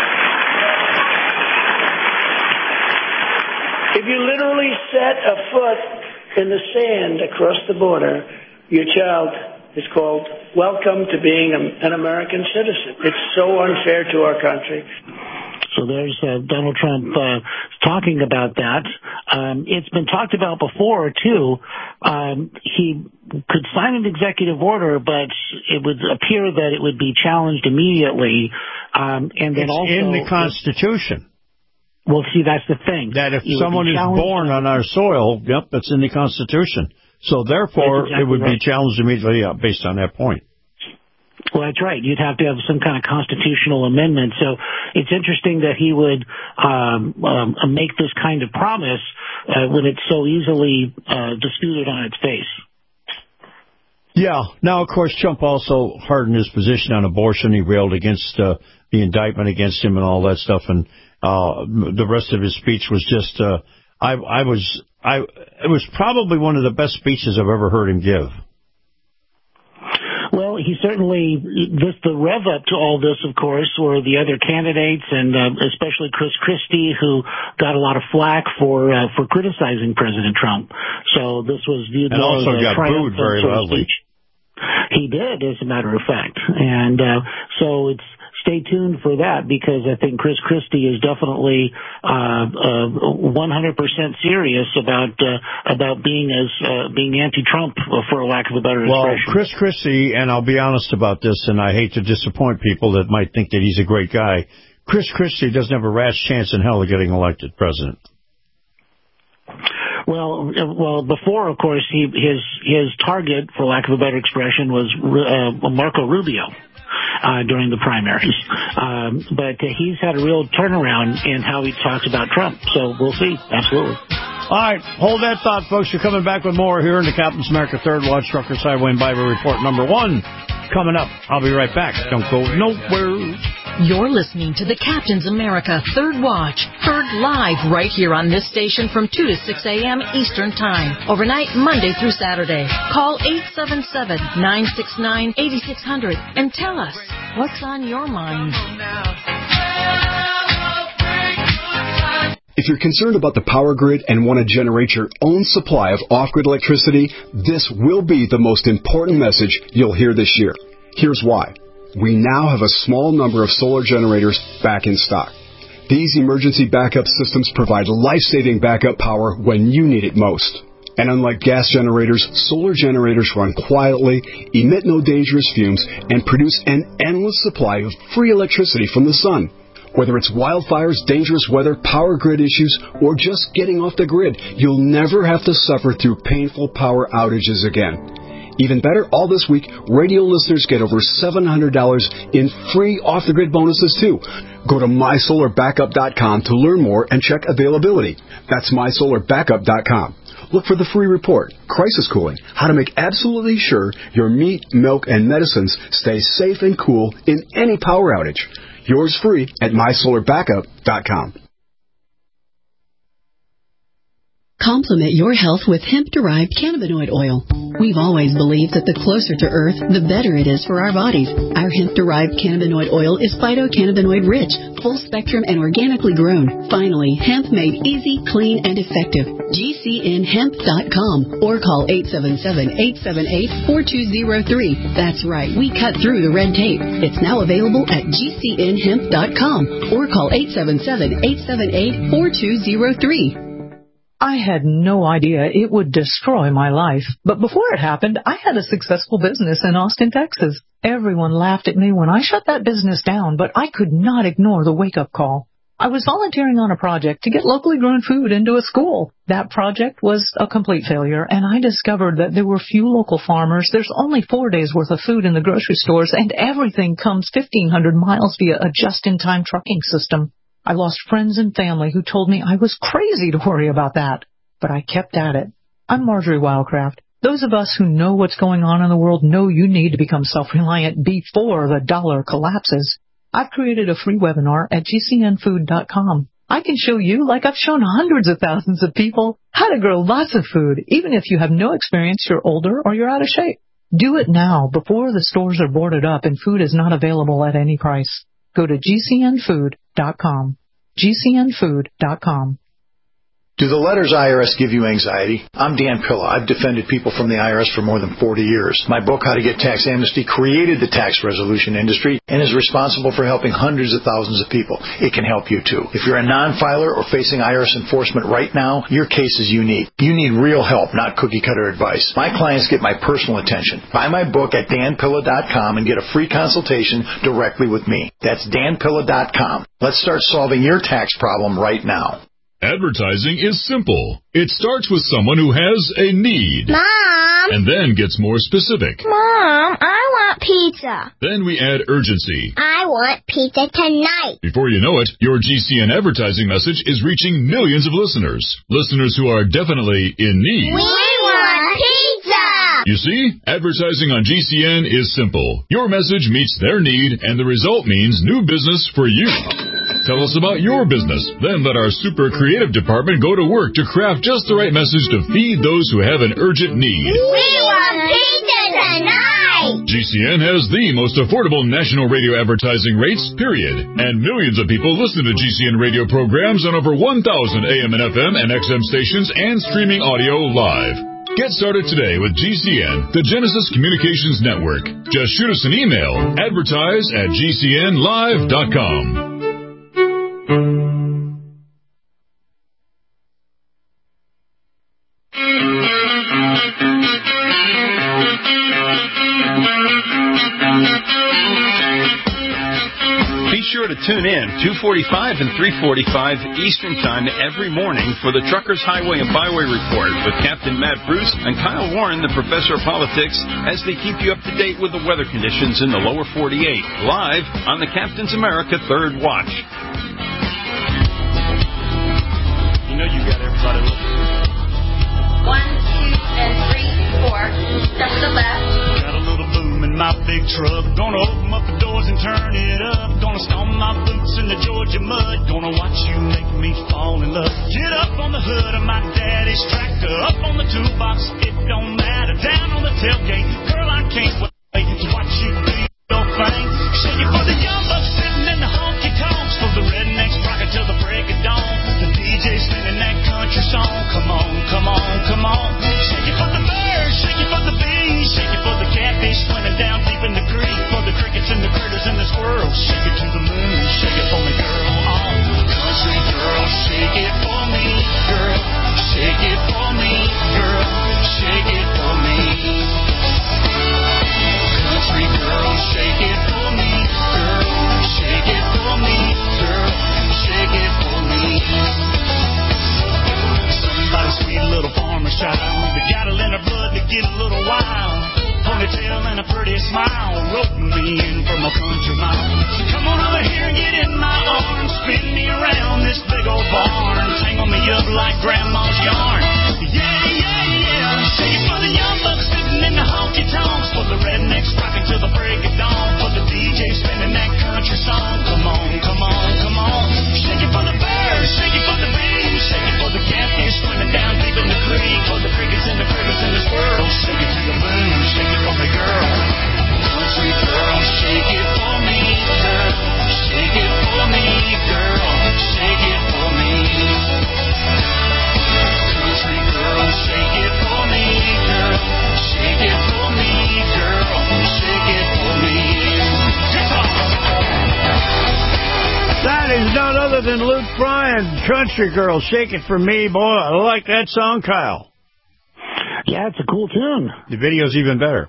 If you literally set a foot in the sand across the border, your child is called welcome to being an American citizen. It's so unfair to our country. So there's uh, Donald Trump uh, talking about that. Um, it's been talked about before, too. Um, he could sign an executive order, but it would appear that it would be challenged immediately. Um, and then it's also in the Constitution. Well, see, that's the thing. That if it someone is born on our soil, yep, that's in the Constitution. So therefore, exactly it would right. be challenged immediately yeah, based on that point. Well, that's right. You'd have to have some kind of constitutional amendment. So it's interesting that he would um, um, make this kind of promise uh, when it's so easily uh, disputed on its face. Yeah. Now, of course, Trump also hardened his position on abortion. He railed against uh, the indictment against him and all that stuff. And uh, the rest of his speech was just, uh, I, I was, I, it was probably one of the best speeches I've ever heard him give. Well, he certainly, this, the rev up to all this, of course, were the other candidates, and uh, especially Chris Christie, who got a lot of flack for uh, for criticizing President Trump. So this was viewed and more also as a got booed very loudly. He did, as a matter of fact. And uh, so it's stay tuned for that, because I think Chris Christie is definitely uh, uh, one hundred percent serious about uh, about being as uh, being anti-Trump, for lack of a better well, expression. Well, Chris Christie, and I'll be honest about this, and I hate to disappoint people that might think that he's a great guy. Chris Christie doesn't have a rat's chance in hell of getting elected president. Well, well, before, of course, he, his his target, for lack of a better expression, was uh, Marco Rubio uh, during the primaries. Um, but uh, he's had a real turnaround in how he talks about Trump. So we'll see. Absolutely. All right, hold that thought, folks. You're coming back with more here in the Captain's America Third Watch Truckers Highway and Byway Report number one coming up. I'll be right back. Don't go nowhere. You're listening to the Captain's America Third Watch, heard live right here on this station from two to six a.m. Eastern Time, overnight Monday through Saturday. Call eight seven seven, nine six nine, eight six zero zero and tell us what's on your mind. If you're concerned about the power grid and want to generate your own supply of off-grid electricity, this will be the most important message you'll hear this year. Here's why. We now have a small number of solar generators back in stock. These emergency backup systems provide life-saving backup power when you need it most. And unlike gas generators, solar generators run quietly, emit no dangerous fumes, and produce an endless supply of free electricity from the sun. Whether it's wildfires, dangerous weather, power grid issues, or just getting off the grid, you'll never have to suffer through painful power outages again. Even better, all this week, radio listeners get over seven hundred dollars in free off-the-grid bonuses, too. Go to my solar backup dot com to learn more and check availability. That's my solar backup dot com. Look for the free report, Crisis Cooling, how to make absolutely sure your meat, milk, and medicines stay safe and cool in any power outage. Yours free at my solar backup dot com. Complement your health with hemp-derived cannabinoid oil. We've always believed that the closer to Earth, the better it is for our bodies. Our hemp-derived cannabinoid oil is phytocannabinoid-rich, full-spectrum, and organically grown. Finally, hemp made easy, clean, and effective. G C N hemp dot com or call eight seven seven, eight seven eight, four two zero three. That's right, we cut through the red tape. It's now available at G C N hemp dot com or call eight seven seven, eight seven eight, four two zero three. I had no idea it would destroy my life. But before it happened, I had a successful business in Austin, Texas. Everyone laughed at me when I shut that business down, but I could not ignore the wake-up call. I was volunteering on a project to get locally grown food into a school. That project was a complete failure, and I discovered that there were few local farmers. There's only four days' worth of food in the grocery stores, and everything comes fifteen hundred miles via a just-in-time trucking system. I lost friends and family who told me I was crazy to worry about that, but I kept at it. I'm Marjorie Wildcraft. Those of us who know what's going on in the world know you need to become self-reliant before the dollar collapses. I've created a free webinar at G C N food dot com. I can show you, like I've shown hundreds of thousands of people, how to grow lots of food, even if you have no experience, you're older, or you're out of shape. Do it now, before the stores are boarded up and food is not available at any price. Go to G C N food dot com. G C N food dot com. Do the letters I R S give you anxiety? I'm Dan Pilla. I've defended people from the I R S for more than forty years. My book, How to Get Tax Amnesty, created the tax resolution industry and is responsible for helping hundreds of thousands of people. It can help you, too. If you're a non-filer or facing I R S enforcement right now, your case is unique. You need real help, not cookie-cutter advice. My clients get my personal attention. Buy my book at Dan Pilla dot com and get a free consultation directly with me. That's Dan Pilla dot com. Let's start solving your tax problem right now. Advertising is simple. It starts with someone who has a need. Mom! And then gets more specific. Mom, I want pizza. Then we add urgency. I want pizza tonight. Before you know it, your G C N advertising message is reaching millions of listeners. Listeners who are definitely in need. We want pizza! You see, advertising on G C N is simple. Your message meets their need, and the result means new business for you. Tell us about your business. Then let our super creative department go to work to craft just the right message to feed those who have an urgent need. We want pizza tonight! G C N has the most affordable national radio advertising rates, period. And millions of people listen to G C N radio programs on over one thousand A M and F M and X M stations and streaming audio live. Get started today with G C N, the Genesis Communications Network. Just shoot us an email, advertise at G C N live dot com. Be sure to tune in two forty-five and three forty-five Eastern Time every morning for the Truckers Highway and Byway Report with Captain Matt Bruce and Kyle Warren, the Professor of Politics, as they keep you up to date with the weather conditions in the lower forty-eight, live on the Captain's America Third Watch. You know you got everybody looking. One, two, and three, four. Step to the left. Got a little boom in my big truck. Gonna open up the doors and turn it up. Gonna stomp my boots in the Georgia mud. Gonna watch you make me fall in love. Get up on the hood of my daddy's tractor. Up on the toolbox, it don't matter. Down on the tailgate, girl, I can't wait to watch you do your thing. Shake it for the young bucks sitting in the honky tonks. For the rednecks rocking till the break of dawn. The D J spinning that country song. Come on, come on, come on. Shake it for the birds, shake it for the bees. Shake it for the catfish swimming down deep in the creek. For the crickets and the critters and the squirrels. Shake it to the moon, shake it for me, girl. Oh, country girl, shake it for me, girl. Shake it for me, girl. Shake it for me. Country girl, shake it for me, girl. Shake it for me, girl. Shake it for me. Somebody's sweet little farmer's child. They got it in her blood to get a little wild. Ponytail and a pretty smile, roping me in from a country mile. So come on over here and get in my arms, spin me around this big old barn, tangle me up like grandma's yarn. Yeah, yeah, yeah. Shake it for the young bucks sitting in the honky tonks, for the rednecks rocking till the break of dawn, for the D J spinning that country song. Come on, come on, come on. Shake it for the birds, shake it for the bees, shake it for the catfish swimming down deep in than Luke Bryan. Country Girl, Shake It For Me. Boy, I like that song, Kyle. Yeah, it's a cool tune. The video's even better.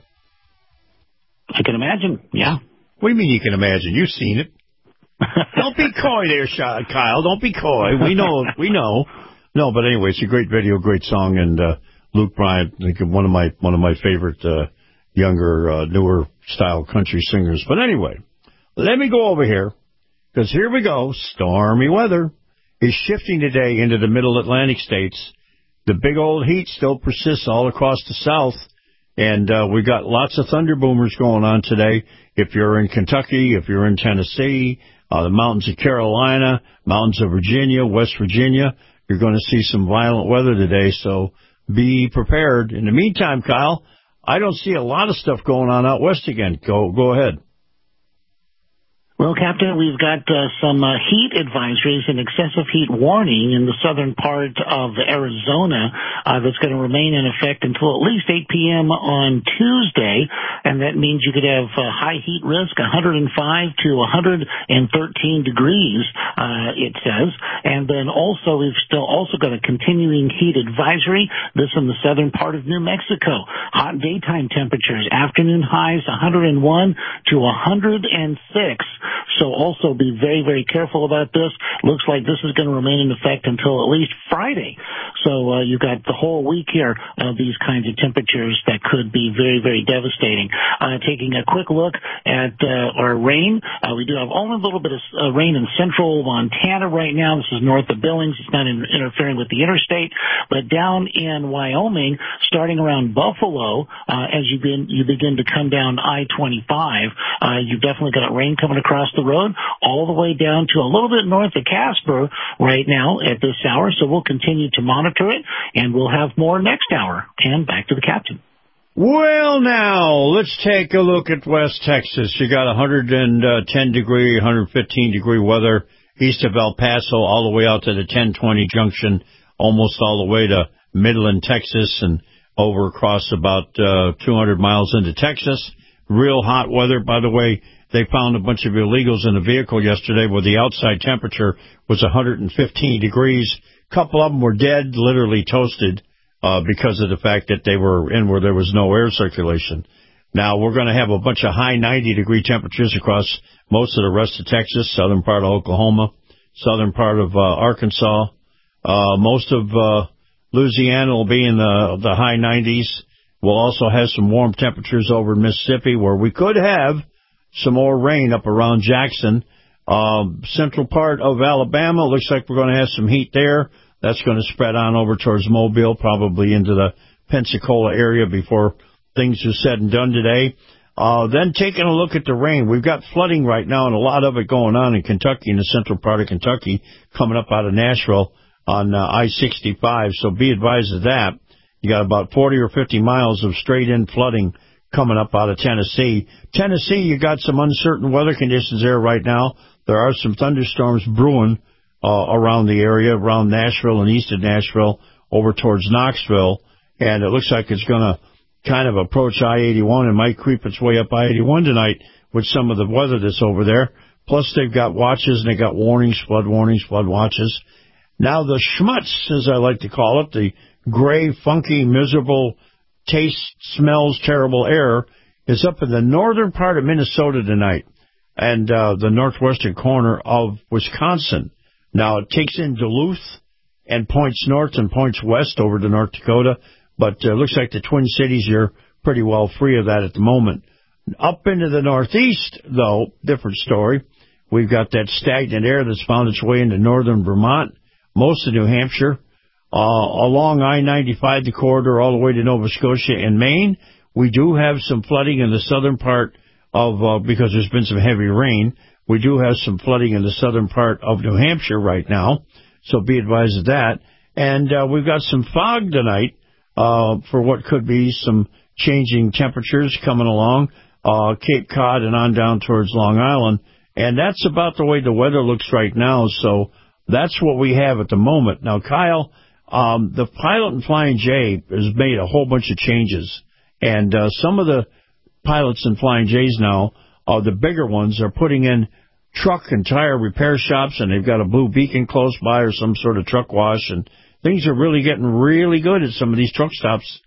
I can imagine, yeah. What do you mean you can imagine? You've seen it. Don't be coy there, Kyle. Don't be coy. We know. We know. No, but anyway, it's a great video, great song, and uh, Luke Bryan, I think one of my one of my favorite uh, younger, uh, newer style country singers. But anyway, let me go over here, because here we go. Stormy weather is shifting today into the middle Atlantic states. The big old heat still persists all across the south, and uh, we got lots of thunder boomers going on today. If you're in Kentucky, if you're in Tennessee, uh, the mountains of Carolina, mountains of Virginia, West Virginia, you're going to see some violent weather today, so be prepared. In the meantime, Kyle, I don't see a lot of stuff going on out west again. Go, go ahead. Well, Captain, we've got uh, some uh, heat advisories and excessive heat warning in the southern part of Arizona uh, that's going to remain in effect until at least eight p.m. on Tuesday, and that means you could have uh, high heat risk, one hundred five to one hundred thirteen degrees, uh, it says. And then also we've still also got a continuing heat advisory, this in the southern part of New Mexico. Hot daytime temperatures, afternoon highs one hundred one to one hundred six. So also be very, very careful about this. Looks like this is going to remain in effect until at least Friday. So uh, you've got the whole week here of these kinds of temperatures that could be very, very devastating. Uh, taking a quick look at uh, our rain, uh, we do have only a little bit of uh, rain in central Montana right now. This is north of Billings. It's not in, interfering with the interstate. But down in Wyoming, starting around Buffalo, uh, as you begin, you begin to come down I twenty-five, uh, you've definitely got rain coming across the road all the way down to a little bit north of Casper right now at this hour. So we'll continue to monitor it, and we'll have more next hour. And back to the captain. Well, now, let's take a look at West Texas. You got one hundred ten degree, one hundred fifteen degree weather east of El Paso all the way out to the ten twenty junction, almost all the way to Midland, Texas, and over across about uh, two hundred miles into Texas. Real hot weather, by the way. They found a bunch of illegals in a vehicle yesterday where the outside temperature was one hundred fifteen degrees. A couple of them were dead, literally toasted, uh, because of the fact that they were in where there was no air circulation. Now, we're going to have a bunch of high ninety degree temperatures across most of the rest of Texas, southern part of Oklahoma, southern part of uh, Arkansas. Uh, most of uh, Louisiana will be in the, the high nineties. We'll also have some warm temperatures over in Mississippi where we could have some more rain up around Jackson. Um, central part of Alabama, looks like we're going to have some heat there. That's going to spread on over towards Mobile, probably into the Pensacola area before things are said and done today. Uh, then taking a look at the rain, we've got flooding right now and a lot of it going on in Kentucky, in the central part of Kentucky, coming up out of Nashville on uh, I sixty-five. So be advised of that. You got about forty or fifty miles of straight-in flooding coming up out of Tennessee. Tennessee, you got some uncertain weather conditions there right now. There are some thunderstorms brewing uh, around the area, around Nashville and east of Nashville, over towards Knoxville, and it looks like it's going to kind of approach I eighty-one and might creep its way up I eighty-one tonight with some of the weather that's over there. Plus, they've got watches and they got warnings, flood warnings, flood watches. Now, the schmutz, as I like to call it, the gray, funky, miserable, taste, smells, terrible air, is up in the northern part of Minnesota tonight and uh, the northwestern corner of Wisconsin. Now, it takes in Duluth and points north and points west over to North Dakota, but it uh, looks like the Twin Cities are pretty well free of that at the moment. Up into the northeast, though, different story. We've got that stagnant air that's found its way into northern Vermont, most of New Hampshire, uh, along I ninety-five, the corridor, all the way to Nova Scotia and Maine. We do have some flooding in the southern part of, uh, because there's been some heavy rain, we do have some flooding in the southern part of New Hampshire right now, so be advised of that. And uh, we've got some fog tonight uh, for what could be some changing temperatures coming along, uh, Cape Cod and on down towards Long Island. And that's about the way the weather looks right now, so that's what we have at the moment. Now, Kyle, um, the Pilot and Flying J has made a whole bunch of changes, and uh, some of the pilots and Flying J's now, uh, the bigger ones, are putting in truck and tire repair shops, and they've got a Blue Beacon close by or some sort of truck wash, and things are really getting really good at some of these truck stops.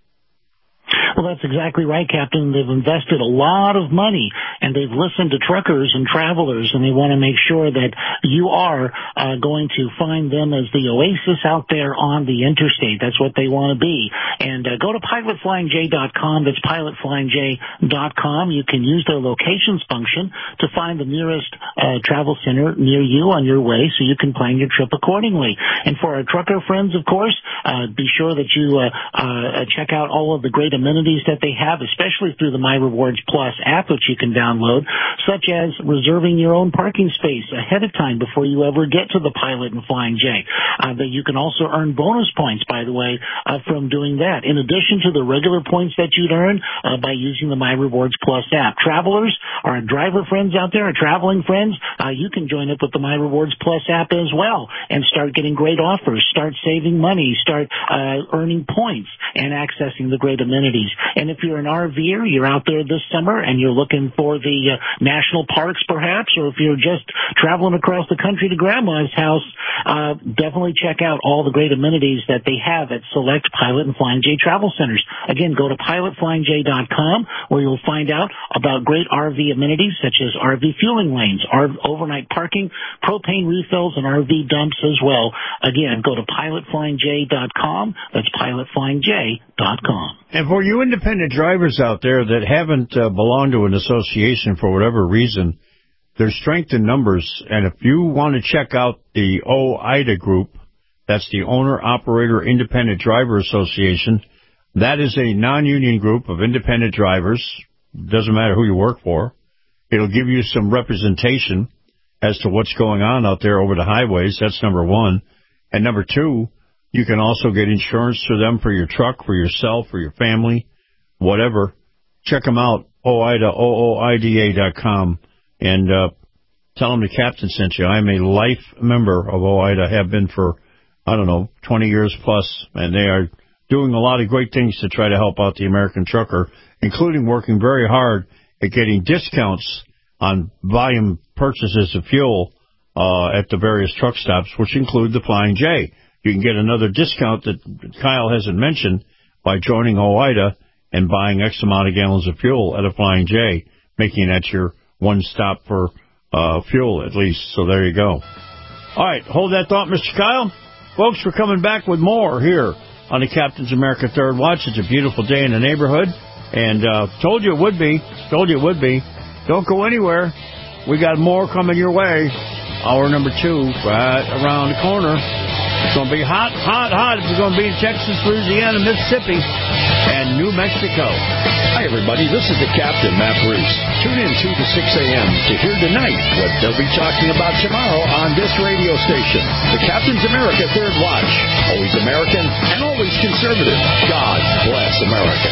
Well, that's exactly right, Captain. They've invested a lot of money, and they've listened to truckers and travelers, and they want to make sure that you are uh, going to find them as the oasis out there on the interstate. That's what they want to be. And uh, go to pilot flying j dot com. That's pilot flying j dot com. You can use their locations function to find the nearest uh, travel center near you on your way so you can plan your trip accordingly. And for our trucker friends, of course, uh, be sure that you uh, uh, check out all of the great amenities that they have, especially through the My Rewards Plus app, which you can download, such as reserving your own parking space ahead of time before you ever get to the Pilot and Flying J. Uh, that you can also earn bonus points, by the way, uh, from doing that, in addition to the regular points that you'd earn uh, by using the My Rewards Plus app. Travelers, our driver friends out there, our traveling friends, uh, you can join up with the My Rewards Plus app as well and start getting great offers, start saving money, start uh, earning points and accessing the great amenities. And if you're an RVer, you're out there this summer and you're looking for the uh, national parks perhaps, or if you're just traveling across the country to grandma's house, uh, definitely check out all the great amenities that they have at select Pilot and Flying J travel centers. Again, go to pilot flying j dot com where you'll find out about great R V amenities such as R V fueling lanes, R V overnight parking, propane refills, and R V dumps as well. Again, go to pilot flying j dot com. That's pilot flying j dot com. And for you independent drivers out there that haven't uh, belonged to an association for whatever reason, there's strength in numbers. And if you want to check out the O I D A group, that's the Owner Operator Independent Driver Association, that is a non-union group of independent drivers. Doesn't matter who you work for. It'll give you some representation as to what's going on out there over the highways. That's number one. And number two, you can also get insurance through them for your truck, for yourself, for your family, whatever. Check them out, O I D A, O O I D A dot com, and uh, tell them the captain sent you. I'm a life member of O I D A, have been for, I don't know, twenty years plus, and they are doing a lot of great things to try to help out the American trucker, including working very hard at getting discounts on volume purchases of fuel uh, at the various truck stops, which include the Flying J. You can get another discount that Kyle hasn't mentioned by joining O I D A and buying X amount of gallons of fuel at a Flying J, making that your one stop for uh, fuel at least. So there you go. All right, hold that thought, Mister Kyle. Folks, we're coming back with more here on the Captain's America Third Watch. It's a beautiful day in the neighborhood, and uh, told you it would be. Told you it would be. Don't go anywhere. We got more coming your way. Hour number two, right around the corner. It's going to be hot, hot, hot. It's going to be in Texas, Louisiana, Mississippi, and New Mexico. Hi, everybody. This is the Captain, Matt Bruce. Tune in two to six a.m. to hear tonight what they'll be talking about tomorrow on this radio station. The Captain's America Third Watch. Always American and always conservative. God bless America.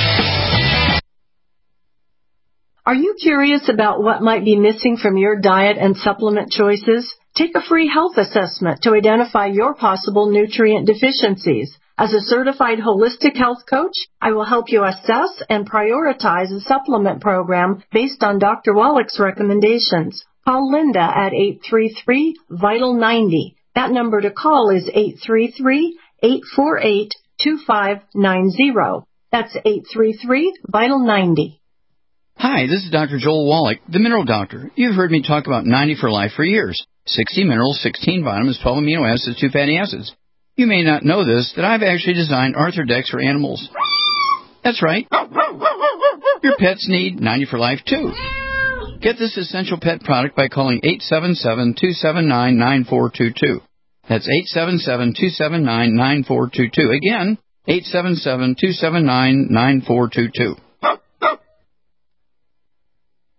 Are you curious about what might be missing from your diet and supplement choices? Take a free health assessment to identify your possible nutrient deficiencies. As a certified holistic health coach, I will help you assess and prioritize a supplement program based on Doctor Wallach's recommendations. Call Linda at eight three three, vital ninety. That number to call is eight three three, eight four eight, two five nine zero. That's eight three three, vital ninety. Hi, this is Doctor Joel Wallach, the Mineral Doctor. You've heard me talk about ninety for Life for years. sixty minerals, sixteen vitamins, twelve amino acids, two fatty acids. You may not know this, that I've actually designed Arthrodex for animals. That's right. Your pets need ninety for Life, too. Get this essential pet product by calling eight seven seven, two seven nine, nine four two two. That's eight seven seven, two seven nine, nine four two two. Again, eight seven seven, two seven nine, nine four two two.